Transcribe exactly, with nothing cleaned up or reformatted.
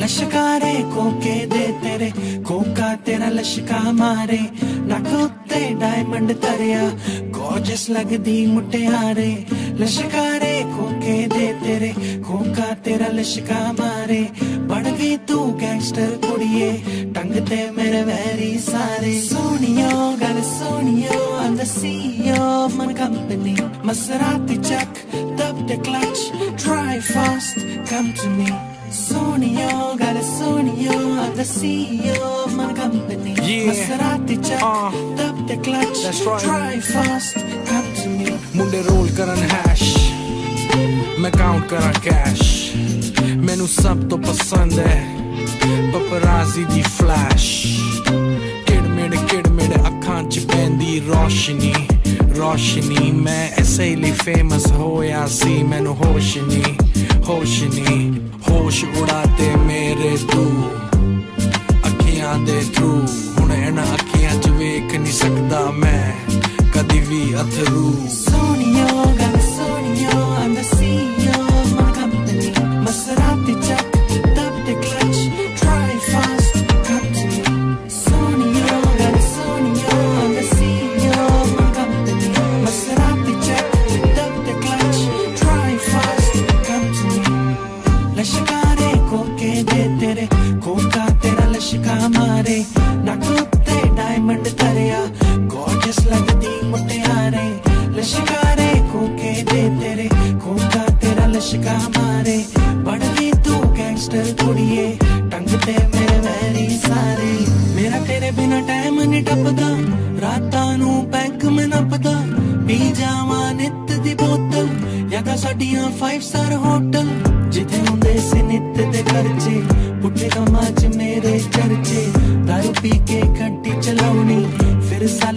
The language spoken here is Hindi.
लश्कारे कोके दे तेरे कोका तेरा लश्का मारे नक उत्ते डायमंड तरिया गॉर्जियस लगदी मुटियारे लश्कारे कोके दे तेरे कोका तेरा लश्का मारे बन गई तू गैंगस्टर कुड़िए टंग ते मेरे वैरी सारे सोनियो गल सोनियो I'm the C E O of my company Maserati check tap the clutch drive fast come to me Sonio, got a Sonio, I'm the C E O of my company. Yeah. Maserati check, uh, tap the clutch, that's right. drive fast, come to me. मुंडे रोल करन हैश, मैं काउंट करा कैश, मैनू सब तो पसंद है, पपराजी दी फ्लैश, किड मेरे किड मेरे अखां च पैंदी रोशनी, रोशनी मैं ऐसे ही फेमस होया सी मैनू होश नहीं, होश नहीं. होश उड़ाते मेरे तू अखियां दे थ्रू हुण इन्हां अखियां च वेख नहीं सकदा मैं कदी भी अथरू Sonio, got a Sonio, I'm the C E O of my company Maserati check, tap the clutch, drive fast, come to me Sonio, got a Sonio, I'm the C E O of my company Maserati check, tap the clutch, drive fast, come to me लश्कारे कोके दे तेरे कोका तेरा लश्का मारे नक उत्ते डायमंड तरिया गॉर्जियस लगदी मुटियारे लश्कारे कोके दे तेरे कोका तेरा लश्का मारे बन गई तू गैंगस्टर कुड़िए टंग ते मेरे वैरी सारे मेरा तेरे बिना टाइम नहीं टपदा रातां नू बैंक में नपदा पी जावा नित दी बोतल या तां साडियां फाइव स्टार होटल जिथे हुंदे से नित दे खर्चे पुट्ठे कम्मां च मेरे चर्चे दारू पी के गड्डी चलाउनी फिर साल